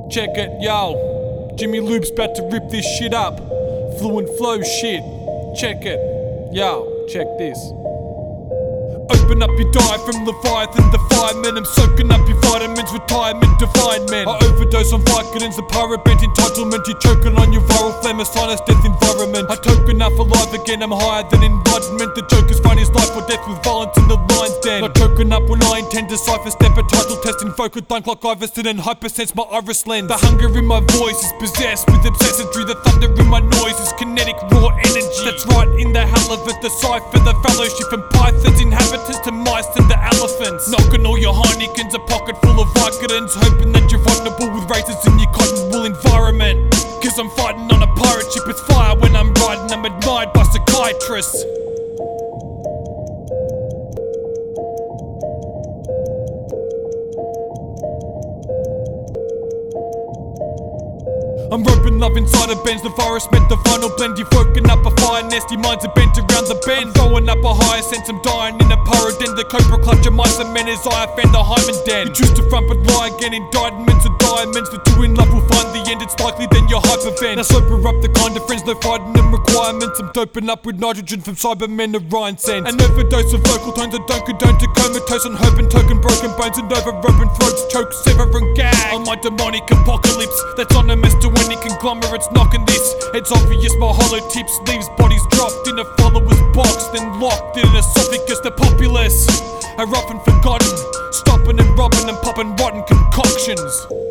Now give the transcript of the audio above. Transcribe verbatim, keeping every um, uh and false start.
Check it, yo. Jimmy Loop's about to rip this shit up. Fluent flow shit. Check it, yo. Check this. Open up your diaphragm, Leviathan, the fireman. I'm soaking up your vitamins, retirement, divine men. I overdose on Vicodins, the pirate bent entitlement. You're choking on your viral flame, a sinus death environment. I token up alive again, I'm higher than enlightenment. The joke is find his life or death with violence in the lion's den. Not choking up when I intend to cipher, step a title test in focal time clock Iverson and hypersense my iris lens. The hunger in my voice is possessed with obsession through the thunder in my noise is kinetic raw energy. That's right, in the halibut, the cipher, the fellowship and pythons, inhabitants to mice and the elephants. Knocking all your Heinekens, a pocket full of Vicodins, hoping that you're vulnerable with razors in your cotton wool environment. Cause I'm fighting on a pirate ship with fire when I'm riding, I'm admired by psychiatrists. I'm roping love inside a Benz, the virus meant the final blend. You've woken up a fire nest, your minds are bent around the bend. I'm throwing up a higher sense, I'm dying in a pyro den. The cobra clutch of mice and men as I offend the hymen den. You choose to front but lie again, indictments of diamonds. The two in love will find the end, it's likely then you're hypervent. Now sober up the kind of friends, no fighting them requirements. I'm doping up with nitrogen from Cybermen to Ryan scent. An overdose of vocal tones that don't condone to comatose on hope and token broken bones and over open throats, choke, sever and gag. On my demonic apocalypse, that's on a mess to any conglomerates knocking this. It's obvious my hollow tips leaves bodies dropped in a follower's box, then locked in an esophagus. The populace are often forgotten, stopping and robbing and popping rotten concoctions.